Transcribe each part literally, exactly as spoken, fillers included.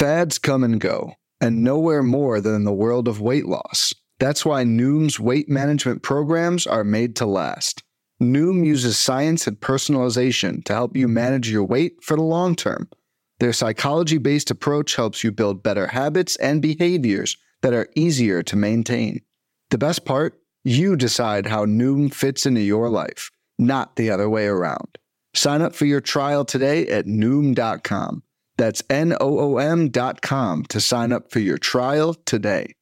Fads come and go, and nowhere more than in the world of weight loss. That's why Noom's weight management programs are made to last. Noom uses science and personalization to help you manage your weight for the long term. Their psychology-based approach helps you build better habits and behaviors that are easier to maintain. The best part? You decide how Noom fits into your life, not the other way around. Sign up for your trial today at Noom dot com. That's N O O M dot com to sign up for your trial today.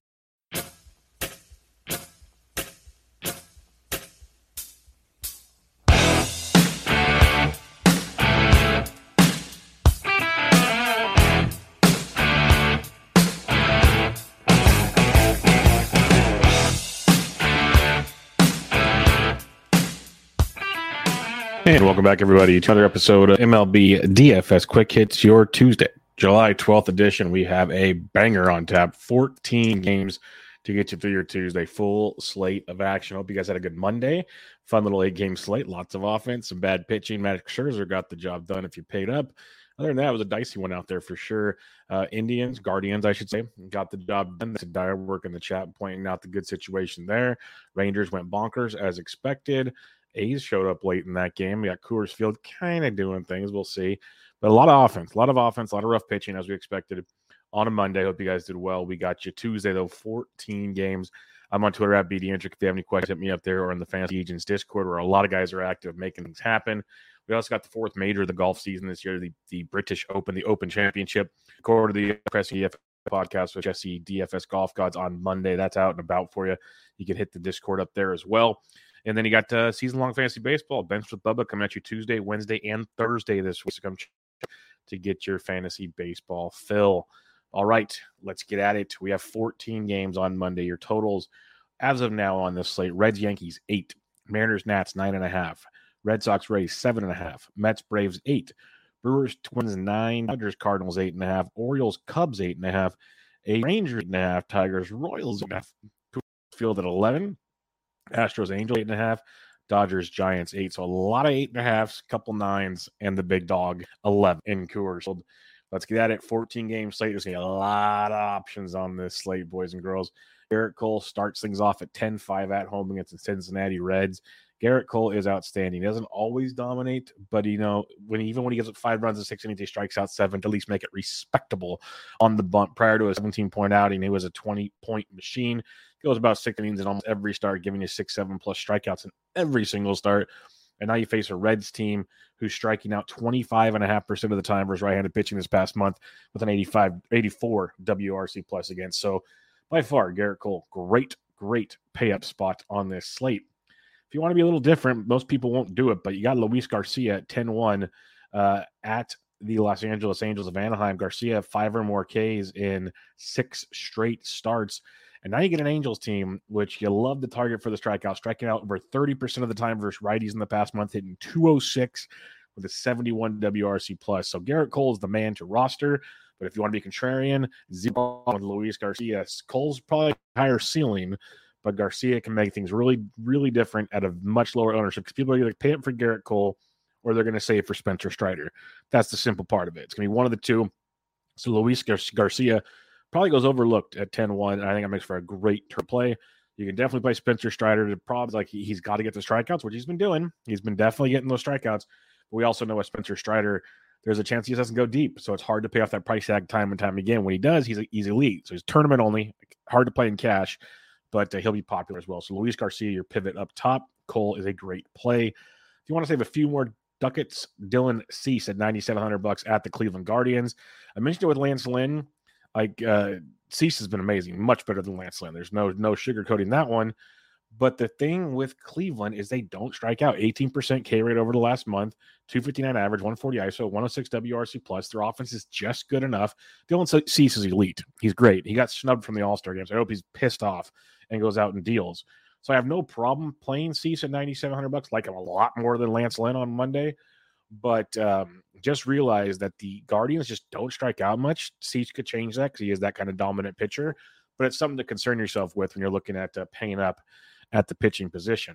And welcome back, everybody, to another episode of M L B D F S Quick Hits, your Tuesday, July twelfth edition. We have a banger on tap, fourteen games to get you through your Tuesday, full slate of action. Hope you guys had a good Monday. Fun little eight-game slate, lots of offense, some bad pitching. Max Scherzer got the job done if you paid up. Other than that, it was a dicey one out there for sure. Uh, Indians, Guardians, I should say, got the job done. That's a dire work in the chat, pointing out the good situation there. Rangers went bonkers as expected. A's showed up late in that game. We got Coors Field kind of doing things. We'll see. But a lot of offense, a lot of offense, a lot of rough pitching as we expected on a Monday. Hope you guys did well. We got you Tuesday, though, fourteen games. I'm on Twitter at B D Intric. If you have any questions, hit me up there or in the Fantasy Agents Discord where a lot of guys are active making things happen. We also got the fourth major of the golf season this year, the, the British Open, the Open Championship. According to the Press D F S podcast with Jesse D F S Golf Gods on Monday. That's out and about for you. You can hit the Discord up there as well. And then you got uh, season-long fantasy baseball, Bench with Bubba, coming at you Tuesday, Wednesday, and Thursday this week. So come to get your fantasy baseball fill. All right, let's get at it. We have fourteen games on Monday. Your totals, as of now on this slate, Reds, Yankees, eight. Mariners, Nats, nine and a half. Red Sox, Rays, seven and a half. Mets, Braves, eight. Brewers, Twins, nine. Dodgers, Cardinals, eight and a half. Orioles, Cubs, eight and a half. A Rangers, eight and a half. Tigers, Royals, eight and a half. Field at eleven. Astros, Angels, eight and a half. Dodgers, Giants, eight. So a lot of eight and a halves, couple nines, and the big dog, eleven in Coors. So let's get at it. fourteen game slate. There's going to be a lot of options on this slate, boys and girls. Garrett Cole starts things off at ten five at home against the Cincinnati Reds. Garrett Cole is outstanding. He doesn't always dominate, but, you know, when even when he gives up five runs in six innings, he strikes out seven to at least make it respectable on the bunt. Prior to a seventeen-point outing, he was a twenty-point machine. He goes about six innings in almost every start, giving you six, seven plus strikeouts in every single start. And now you face a Reds team who's striking out twenty-five point five percent of the time versus right-handed pitching this past month with an eighty-five, eighty-four W R C plus against. So by far, Garrett Cole, great, great pay-up spot on this slate. If you want to be a little different, most people won't do it, but you got Luis Garcia at ten one uh, at the Los Angeles Angels of Anaheim. Garcia, five or more Ks in six straight starts. And now you get an Angels team, which you love to target for the strikeout, striking out over thirty percent of the time versus righties in the past month, hitting two oh six with a seventy-one W R C plus. So Garrett Cole is the man to roster. But if you want to be contrarian, zero on Luis Garcia. Cole's probably higher ceiling, but Garcia can make things really, really different at a much lower ownership because people are either paying for Garrett Cole or they're going to save for Spencer Strider. That's the simple part of it. It's going to be one of the two. So Luis Gar- Garcia probably goes overlooked at ten one, and I think that makes for a great turn play. You can definitely play Spencer Strider. The problem is like he, he's got to get the strikeouts, which he's been doing. He's been definitely getting those strikeouts. But we also know with Spencer Strider, there's a chance he doesn't go deep. So it's hard to pay off that price tag time and time again. When he does, he's, he's elite. So he's tournament only, hard to play in cash, but uh, he'll be popular as well. So Luis Garcia, your pivot up top. Cole is a great play. If you want to save a few more ducats, Dylan Cease at ninety-seven hundred bucks at the Cleveland Guardians. I mentioned it with Lance Lynn. Like uh, Cease has been amazing, much better than Lance Lynn. There's no no sugarcoating that one. But the thing with Cleveland is they don't strike out. eighteen percent K rate over the last month, two fifty-nine average, one forty I S O, one oh six W R C plus. Their offense is just good enough. Dylan Cease is elite. He's great. He got snubbed from the All-Star game, so I hope he's pissed off and goes out and deals. So I have no problem playing Cease at ninety-seven hundred bucks. Like him a lot more than Lance Lynn on Monday. But um, just realize that the Guardians just don't strike out much. Cease could change that because he is that kind of dominant pitcher. But it's something to concern yourself with when you're looking at uh, paying up at the pitching position.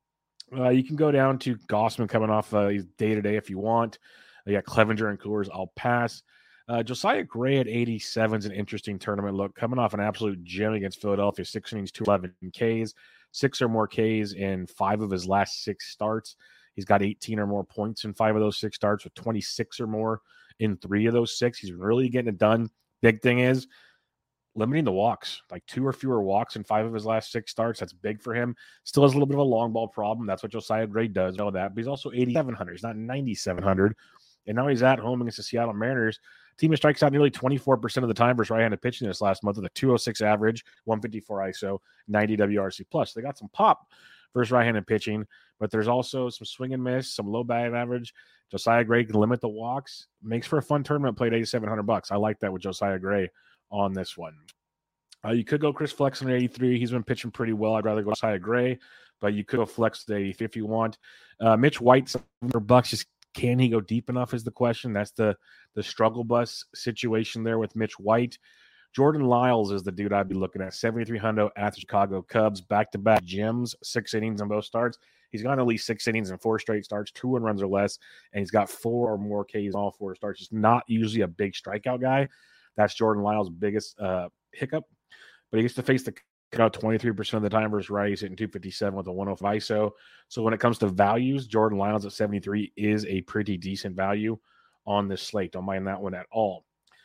Uh, you can go down to Gossman coming off uh, day-to-day if you want. You got Clevenger and Coors. I'll pass. Uh, Josiah Gray at eighty-seven is an interesting tournament look, coming off an absolute gem against Philadelphia, six innings, two eleven Ks, six or more Ks in five of his last six starts. He's got eighteen or more points in five of those six starts, with twenty-six or more in three of those six. He's really getting it done. Big thing is limiting the walks, like two or fewer walks in five of his last six starts. That's big for him. Still has a little bit of a long ball problem. That's what Josiah Gray does. Know that, but he's also eighty-seven hundred. He's not ninety-seven hundred. And now he's at home against the Seattle Mariners. Team strikes out nearly twenty-four percent of the time versus right-handed pitching this last month with a two oh six average, one fifty-four I S O, ninety W R C plus. They got some pop versus right-handed pitching, but there's also some swing and miss, some low batting average. Josiah Gray can limit the walks. Makes for a fun tournament. Played eighty-seven hundred bucks. I like that with Josiah Gray on this one. Uh, you could go Chris Flexen at eighty-three. He's been pitching pretty well. I'd rather go Josiah Gray, but you could go Flex at eighty-three if you want. Uh, Mitch White, seven hundred bucks. Just can he go deep enough is the question. That's the the struggle bus situation there with Mitch White. Jordan Lyles is the dude I'd be looking at. seventy-three hundred at the Chicago Cubs. Back-to-back gems, six innings in both starts. He's gone at least six innings in four straight starts, two one runs or less, and he's got four or more Ks in all four starts. He's not usually a big strikeout guy. That's Jordan Lyles' biggest uh, hiccup. But he gets to face the cutout twenty-three percent of the time versus right. He's hitting two fifty-seven with a one oh five I S O. So when it comes to values, Jordan Lyles at seventy-three is a pretty decent value on this slate. Don't mind that one at all.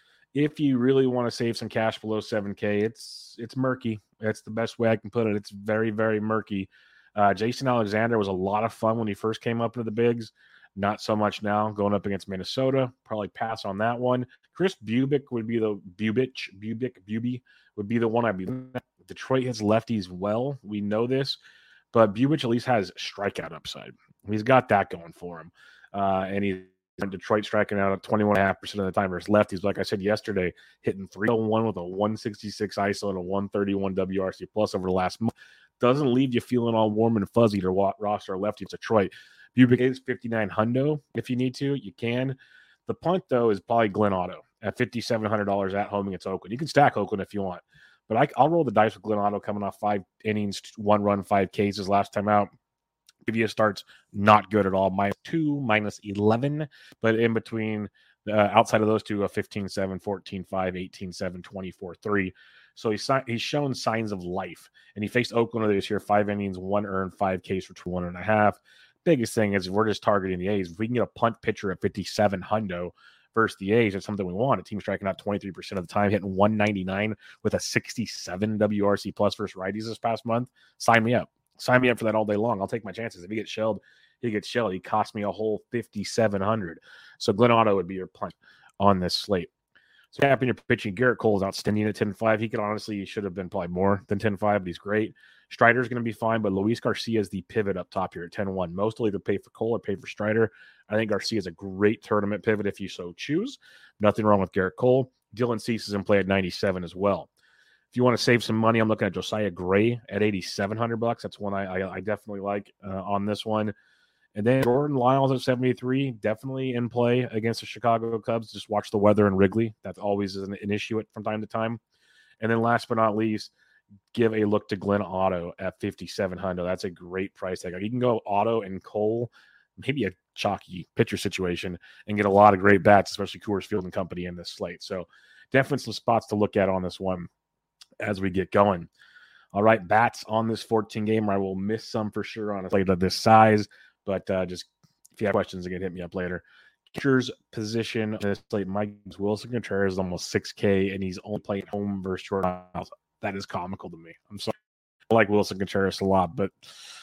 If you really want to save some cash below seven K, it's it's murky. That's the best way I can put it. It's very, very murky. Uh, Jason Alexander was a lot of fun when he first came up into the bigs. Not so much now. Going up against Minnesota, probably pass on that one. Chris Bubic would be the Bubich, Bubic, Buby would be the one I'd be. Detroit hits lefties well. We know this, but Bubic at least has strikeout upside. He's got that going for him, uh, and he's in Detroit striking out at twenty-one point five percent of the time versus lefties. Like I said yesterday, hitting three oh one with a one sixty-six I S O and a one thirty-one W R C plus over the last month. Doesn't leave you feeling all warm and fuzzy to roster a lefty in Detroit. Bubic is fifty-nine hundo. If you need to, you can. The punt, though, is probably Glenn Otto at fifty-seven hundred dollars at home against Oakland. You can stack Oakland if you want, but I, I'll roll the dice with Glenn Otto coming off five innings, one run, five Ks his last time out. Previous starts, not good at all. Minus two, minus eleven, but in between, uh, outside of those two, a fifteen seven, fourteen five, eighteen seven, twenty-four three. So he's, he's shown signs of life, and he faced Oakland this year, five innings, one earned, five Ks for two, one and a half. Biggest thing is we're just targeting the A's. If we can get a punt pitcher at fifty-seven hundo versus the A's, that's something we want. A team striking out twenty-three percent of the time, hitting one ninety-nine with a sixty-seven W R C plus versus righties this past month. Sign me up. Sign me up for that all day long. I'll take my chances. If he gets shelled, he gets shelled. He cost me a whole fifty-seven hundred. So Glenn Otto would be your punt on this slate. So happy you're pitching. Garrett Cole is outstanding at ten five. He could honestly, he should have been probably more than ten five, but he's great. Strider's going to be fine, but Luis Garcia is the pivot up top here at ten one. Most will either pay for Cole or pay for Strider. I think Garcia is a great tournament pivot if you so choose. Nothing wrong with Garrett Cole. Dylan Cease is in play at ninety-seven as well. If you want to save some money, I'm looking at Josiah Gray at eighty-seven hundred bucks. That's one I, I, I definitely like uh, on this one. And then Jordan Lyles at seventy-three, definitely in play against the Chicago Cubs. Just watch the weather in Wrigley. That always is an, an issue from time to time. And then last but not least, give a look to Glenn Otto at fifty-seven hundred. That's a great price tag. You can go Otto and Cole, maybe a chalky pitcher situation, and get a lot of great bats, especially Coors Field and Company in this slate. So definitely some spots to look at on this one as we get going. All right, bats on this fourteen gamer. I will miss some for sure on a slate of this size, but uh, just if you have questions, again, hit me up later. Catcher's position on this slate, Mike Wilson Contreras is almost six K, and he's only playing home versus Jordan Lyles. That is comical to me. I'm sorry. I like Wilson Contreras a lot, but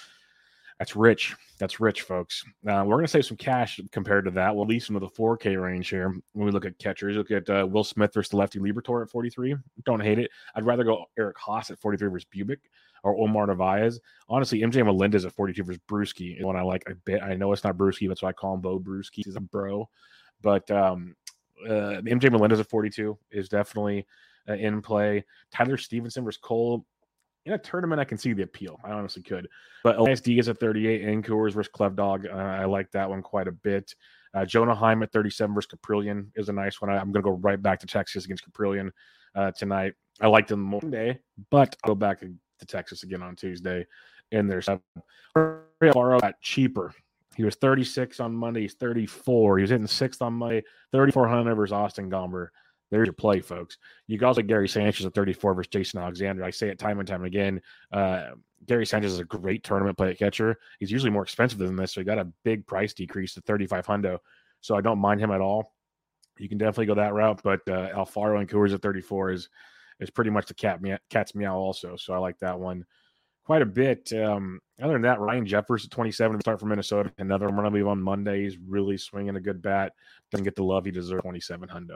that's rich. That's rich, folks. Uh, we're going to save some cash compared to that. We'll lease into the four K range here when we look at catchers. Look at uh, Will Smith versus the lefty Liberatore at forty-three. Don't hate it. I'd rather go Eric Haas at forty-three versus Bubic or Omar Narvaez. Honestly, M J Melendez at forty-two versus Brewski is one I like a bit. I know it's not Brewski, that's why I call him Bo Brewski. He's a bro. But um, uh, M J Melendez at forty-two is definitely uh, in play. Tyler Stevenson versus Cole. In a tournament, I can see the appeal. I honestly could. But Elias Diaz at thirty-eight and Coors versus Clev Dog. Uh, I like that one quite a bit. Uh, Jonah Heim at thirty-seven versus Caprillion is a nice one. I, I'm going to go right back to Texas against Caprillion uh, tonight. I liked him Monday, but I'll go back to Texas again on Tuesday. And there's at cheaper. He was thirty-six on Monday. He's thirty-four. He was hitting sixth on Monday. thirty-four hundred versus Austin Gomber. there's your play, folks. You can also get Gary Sanchez at thirty-four versus Jason Alexander. I say it time and time again. Uh, Gary Sanchez is a great tournament play catcher. He's usually more expensive than this, so he got a big price decrease to thirty-five hundred. So I don't mind him at all. You can definitely go that route, but uh, Alfaro and Coors at thirty-four is is pretty much the cat meow, cat's meow also. So I like that one quite a bit. Um, other than that, Ryan Jeffers at twenty-seven, start from Minnesota. Another one I believe on Monday. He's really swinging a good bat. Doesn't get the love he deserves. twenty-seven hundred.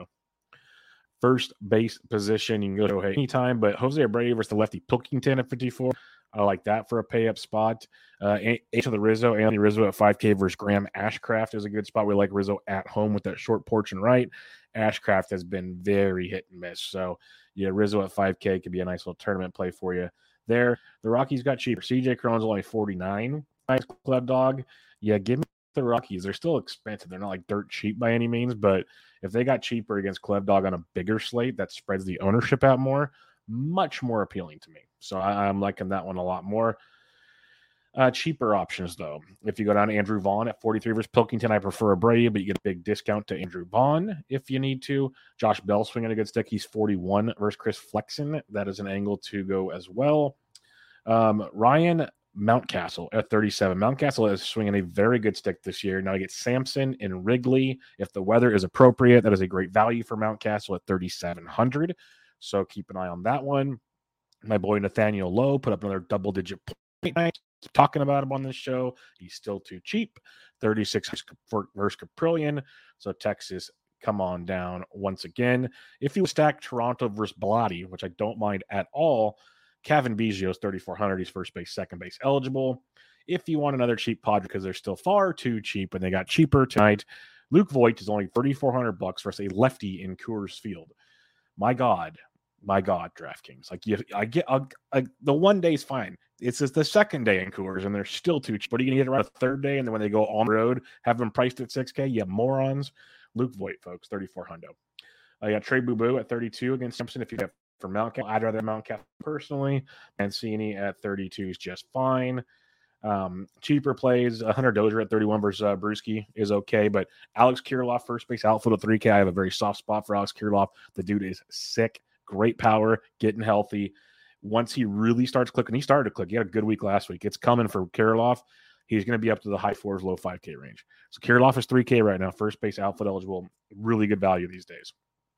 First base position, you can go to Shohei anytime, but Jose Abreu versus the lefty Pilkington at fifty-four. I like that for a pay-up spot. Uh, H of the Rizzo, Anthony Rizzo at five K versus Graham Ashcraft is a good spot. We like Rizzo at home with that short porch and right. Ashcraft has been very hit and miss. So, yeah, Rizzo at five K could be a nice little tournament play for you there. The Rockies got cheaper. C J Cron's only forty-nine. Nice club dog. Yeah, give me the Rockies. They're still expensive. They're not like dirt cheap by any means, but if they got cheaper against Clev Dog on a bigger slate that spreads the ownership out more, much more appealing to me. So I, I'm liking that one a lot more. Uh, cheaper options, though. If you go down to Andrew Vaughn at forty-three versus Pilkington, I prefer Abreu, but you get a big discount to Andrew Vaughn if you need to. Josh Bell swinging a good stick. He's forty-one versus Chris Flexen. That is an angle to go as well. Um, Ryan Mountcastle at thirty-seven. Mountcastle is swinging a very good stick this year. Now you get Sampson and Wrigley. If the weather is appropriate, that is a great value for Mountcastle at thirty-seven hundred. So keep an eye on that one. My boy Nathaniel Lowe put up another double-digit point night. Talking about him on this show. He's still too cheap. thirty-six versus Caprillion. So Texas, come on down once again. If you stack Toronto versus Bellotti, which I don't mind at all, Kevin Biggio is thirty-four hundred. He's first base, second base eligible. If you want another cheap pod because they're still far too cheap and they got cheaper tonight, Luke Voigt is only thirty-four hundred bucks versus a lefty in Coors Field. My God, my God, DraftKings. Like you, I get I, I, the one day's fine. It's just the second day in Coors and they're still too cheap. But are you gonna get around a third day and then when they go on the road, have them priced at six K? You morons. Luke Voigt, folks, thirty-four hundred. I got Trey Boo at thirty-two against Simpson. If you get for Mountcastle, I'd rather Mountcastle personally. Mancini at thirty-two is just fine. Um, cheaper plays, uh, Hunter Dozier at thirty-one versus uh, Brewski is okay, but Alex Kirilloff, first base outfield at three K. I have a very soft spot for Alex Kirilloff. The dude is sick, great power, getting healthy. Once he really starts clicking, he started to click. He had a good week last week. It's coming for Kirilloff. He's going to be up to the high fours, low five K range. So Kirilloff is three K right now, first base outfield eligible. Really good value these days.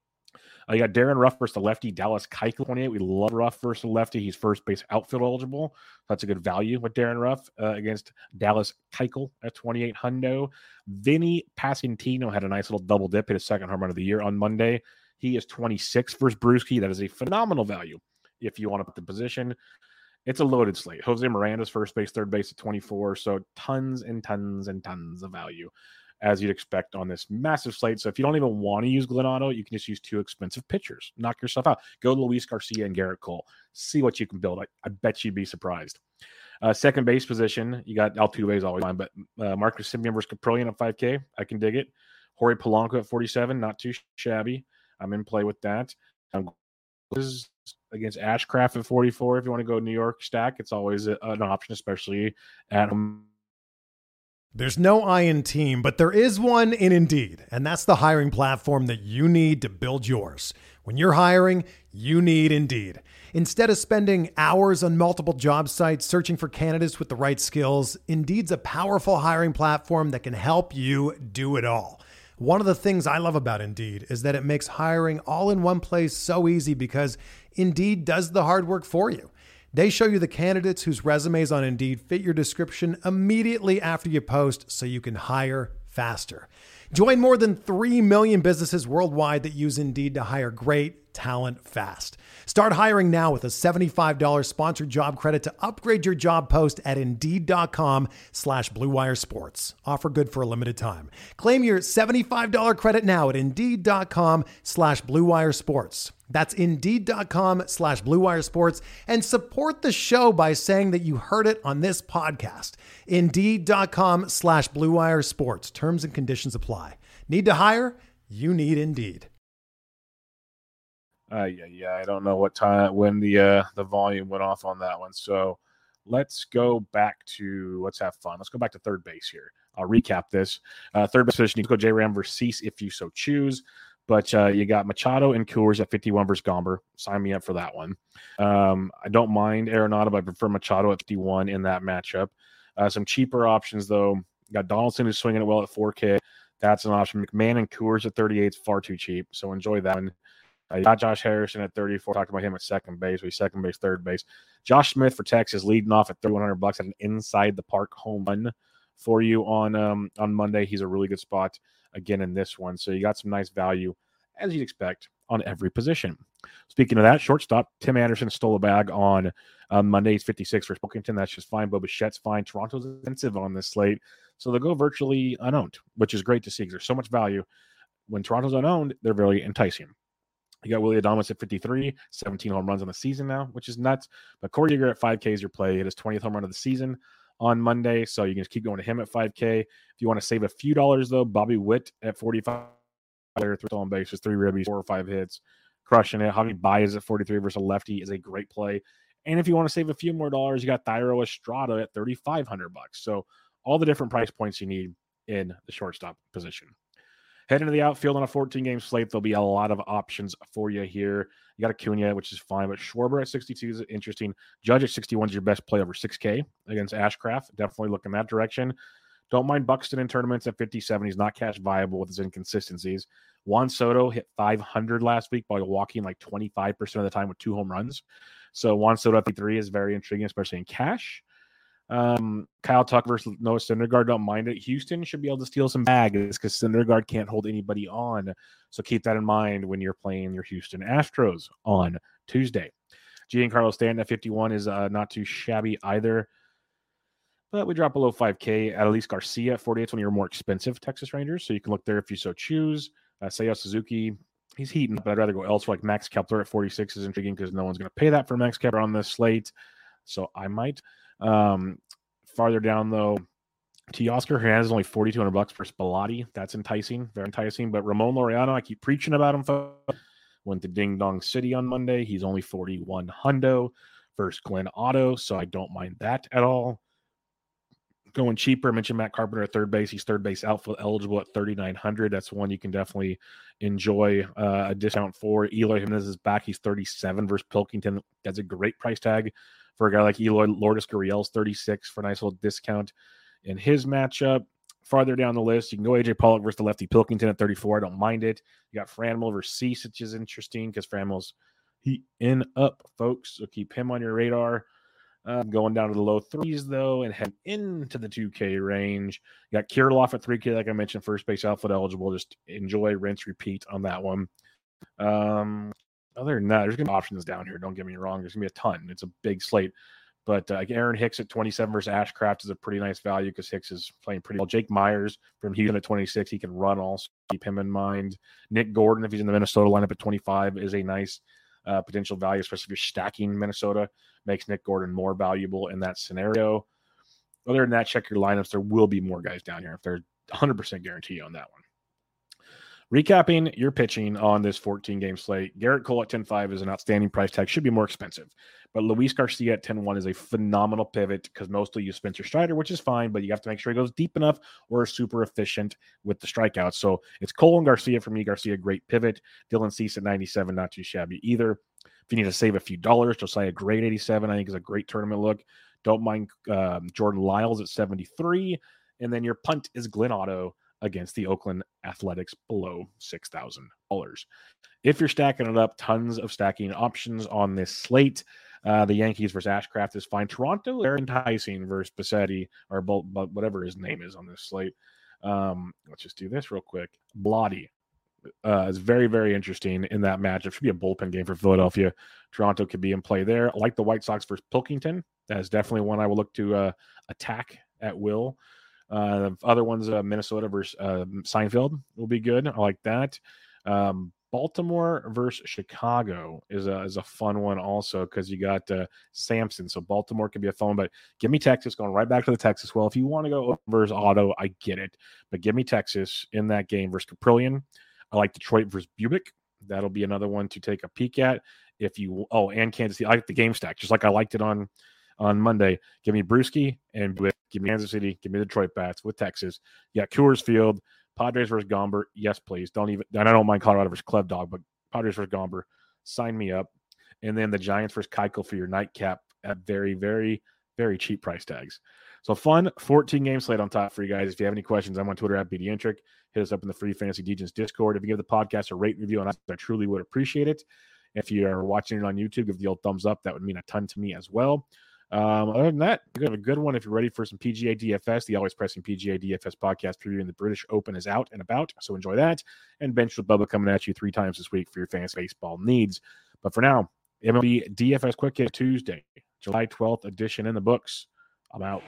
Uh, you got Darren Ruff versus the lefty, Dallas Keuchel, twenty-eight. We love Ruff versus the lefty. He's first base outfield eligible. That's a good value with Darren Ruff uh, against Dallas Keuchel at twenty-eight hundo. Vinny Pasquantino had a nice little double dip, hit his second home run of the year on Monday. He is twenty-six versus Brewski. That is a phenomenal value if you want to put the position. It's a loaded slate. Jose Miranda's first base, third base at twenty-four. So tons and tons and tons of value, as you'd expect on this massive slate. So if you don't even want to use Glenn Otto, you can just use two expensive pitchers. Knock yourself out. Go to Luis Garcia and Garrett Cole. See what you can build. I, I bet you'd be surprised. Uh, second base position, you got Altuve is always fine, but uh, Marcus Semien versus Caprillion at five K. I can dig it. Jorge Polanco at forty-seven, not too shabby. I'm in play with that. Um, this is against Ashcraft at forty-four. If you want to go New York stack, it's always a, an option, especially at home. There's no I in team, but there is one in Indeed, and that's the hiring platform that you need to build yours. When you're hiring, you need Indeed. Instead of spending hours on multiple job sites searching for candidates with the right skills, Indeed's a powerful hiring platform that can help you do it all. One of the things I love about Indeed is that it makes hiring all in one place so easy because Indeed does the hard work for you. They show you the candidates whose resumes on Indeed fit your description immediately after you post so you can hire faster. Join more than three million businesses worldwide that use Indeed to hire great talent fast. Start hiring now with a seventy-five dollars sponsored job credit to upgrade your job post at Indeed.com slash Blue Wire Sports. Offer good for a limited time. Claim your seventy-five dollars credit now at Indeed.com slash Blue Wire Sports. That's Indeed.com slash Blue Wire Sports, and support the show by saying that you heard it on this podcast. Indeed.com slash Blue Wire Sports. Terms and conditions apply. Need to hire? You need Indeed. Uh, yeah, yeah. I don't know what time when the uh, the volume went off on that one. So let's go back to let's have fun. Let's go back to third base here. I'll recap this. Uh, third base position, you can go J Ram versus Cease if you so choose. But uh, you got Machado and Coors at fifty-one versus Gomber. Sign me up for that one. Um, I don't mind Arenado, but I prefer Machado at fifty-one in that matchup. Uh, some cheaper options, though. You got Donaldson who's swinging it well at four K. That's an option. McMahon and Coors at thirty-eight is far too cheap, so enjoy that one. I got Josh Harrison at thirty-four. Talked about him at second base. We second base, third base. Josh Smith for Texas leading off at thirty-one hundred bucks at an inside the park home run for you on um, on Monday. He's a really good spot again in this one. So you got some nice value, as you'd expect, on every position. Speaking of that, shortstop, Tim Anderson stole a bag on um, Monday. He's fifty-six for Pilkington. That's just fine. Bo Bichette's fine. Toronto's expensive on this slate. So they'll go virtually unowned, which is great to see because there's so much value. When Toronto's unowned, they're very enticing. You got Willie Adames at fifty-three, seventeen home runs on the season now, which is nuts. But Corey Yeager at five K is your play. Hit his twentieth home run of the season on Monday, so you can just keep going to him at five K. If you want to save a few dollars, though, Bobby Witt at forty-five, three stolen bases, three ribbies, four or five hits, crushing it. Javi Baez at forty-three versus a lefty is a great play. And if you want to save a few more dollars, you got Thairo Estrada at thirty-five hundred bucks. So all the different price points you need in the shortstop position. Head into the outfield on a fourteen-game slate. There'll be a lot of options for you here. You got Acuna, which is fine, but Schwarber at sixty-two is interesting. Judge at sixty-one is your best play over six K against Ashcraft. Definitely look in that direction. Don't mind Buxton in tournaments at fifty-seven. He's not cash viable with his inconsistencies. Juan Soto hit five hundred last week while walking like twenty-five percent of the time with two home runs. So Juan Soto at fifty-three is very intriguing, especially in cash. Um, Kyle Tucker versus Noah Syndergaard, don't mind it. Houston should be able to steal some bags because Syndergaard can't hold anybody on. So keep that in mind when you're playing your Houston Astros on Tuesday. Giancarlo Stanton at fifty-one is uh, not too shabby either. But we drop below five K. Adolis Garcia at forty-eight is one of your more expensive Texas Rangers. So you can look there if you so choose. Uh, Seiya Suzuki, he's heating, but I'd rather go elsewhere. Like Max Kepler at forty-six is intriguing because no one's going to pay that for Max Kepler on this slate. So I might. Um, farther down though, Teoscar Hernandez is only forty-two hundred bucks for Spalati. That's enticing, very enticing. But Ramon Laureano, I keep preaching about him. Folks. Went to Ding Dong City on Monday. He's only forty-one hundo versus Glenn Otto, so I don't mind that at all. Going cheaper, I mentioned Matt Carpenter at third base. He's third base outfield eligible at thirty-nine hundred. That's one you can definitely enjoy uh, a discount for. Eloy Jimenez is back. He's thirty-seven versus Pilkington. That's a great price tag for a guy like Eloy. Lourdes Gurriel's thirty-six for a nice little discount in his matchup. Farther down the list, you can go A J Pollock versus the lefty Pilkington at thirty-four. I don't mind it. You got Franmil versus Cease, which is interesting because Franmil's heating up, folks. So keep him on your radar. Uh, going down to the low threes, though, and head into the two K range. You got Kirilloff at three K, like I mentioned, first base outfield eligible. Just enjoy, rinse, repeat on that one. Um, other than that, there's going to be options down here. Don't get me wrong. There's going to be a ton. It's a big slate. But uh, Aaron Hicks at twenty-seven versus Ashcraft is a pretty nice value because Hicks is playing pretty well. Jake Myers from Houston at twenty-six. He can run also. Keep him in mind. Nick Gordon, if he's in the Minnesota lineup at twenty-five, is a nice uh, potential value, especially if you're stacking Minnesota. Makes Nick Gordon more valuable in that scenario. Other than that, check your lineups. There will be more guys down here if there's one hundred percent guarantee on that one. Recapping your pitching on this fourteen-game slate, Garrett Cole at ten five is an outstanding price tag. Should be more expensive. But Luis Garcia at ten one is a phenomenal pivot because mostly use Spencer Strider, which is fine, but you have to make sure he goes deep enough or is super efficient with the strikeouts. So it's Cole and Garcia for me. Garcia, great pivot. Dylan Cease at ninety-seven, not too shabby either. If you need to save a few dollars, Josiah Gray at eighty-seven, I think is a great tournament look. Don't mind um, Jordan Lyles at seventy-three. And then your punt is Glenn Otto against the Oakland Athletics below six thousand dollars. If you're stacking it up, tons of stacking options on this slate. Uh, the Yankees versus Ashcraft is fine. Toronto, they're enticing versus Bassetti, or whatever his name is on this slate. Um, let's just do this real quick. Blotty uh, is very, very interesting in that match. It should be a bullpen game for Philadelphia. Toronto could be in play there. I like the White Sox versus Pilkington. That is definitely one I will look to uh, attack at will. Uh, the other ones, uh, Minnesota versus uh, Seinfeld will be good. I like that. Um, Baltimore versus Chicago is a is a fun one also because you got uh, Sampson. So Baltimore can be a fun one, but give me Texas. Going right back to the Texas. Well, if you want to go versus Auto, I get it. But give me Texas in that game versus Caprillion. I like Detroit versus Bubick. That'll be another one to take a peek at. If you oh, and Kansas City. I like the game stack, just like I liked it on on Monday. Give me Brewski and Buick. Give me Kansas City. Give me the Detroit bats with Texas. You got Coors Field, Padres versus Gomber. Yes, please. Don't even. And I don't mind Colorado versus Clev Dog, but Padres versus Gomber. Sign me up. And then the Giants versus Keuchel for your nightcap at very, very, very cheap price tags. So fun, fourteen game slate on top for you guys. If you have any questions, I'm on Twitter at BDentric. Hit us up in the Free Fantasy Degens Discord. If you give the podcast a rate review, and I truly would appreciate it. If you are watching it on YouTube, give the old thumbs up. That would mean a ton to me as well. Um, other than that, we have a good one. If you're ready for some P G A D F S, the Always Pressing P G A D F S podcast preview in the British Open is out and about. So enjoy that. And Bench with Bubba coming at you three times this week for your fantasy baseball needs. But for now, M L B D F S Quick Hit Tuesday, July twelfth edition in the books. I'm out.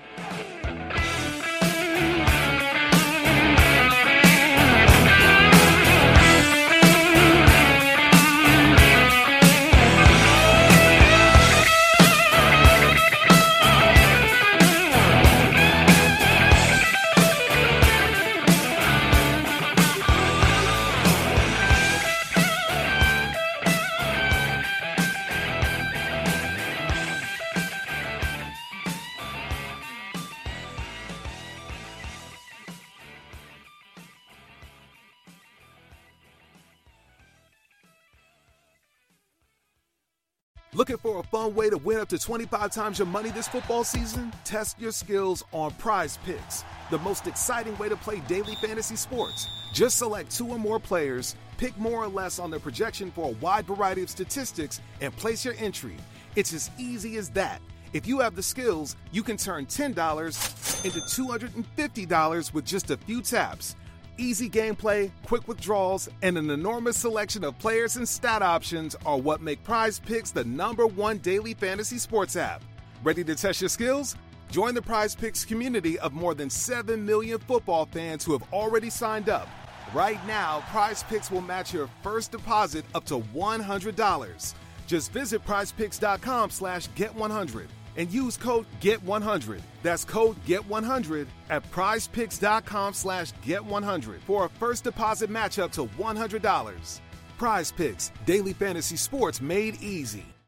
Looking for a fun way to win up to twenty-five times your money this football season? Test your skills on Prize Picks, the most exciting way to play daily fantasy sports. Just select two or more players, pick more or less on their projection for a wide variety of statistics, and place your entry. It's as easy as that. If you have the skills, you can turn ten dollars into two hundred fifty dollars with just a few taps. Easy gameplay, quick withdrawals, and an enormous selection of players and stat options are what make Prize Picks the number one daily fantasy sports app. Ready to test your skills? Join the Prize Picks community of more than seven million football fans who have already signed up. Right now, Prize Picks will match your first deposit up to one hundred dollars. Just visit prizepicks.com slash get one hundred and use code get one hundred. That's code get one hundred at prizepicks.com slash get one hundred for a first deposit match up to one hundred dollars. Prize Picks, daily fantasy sports made easy.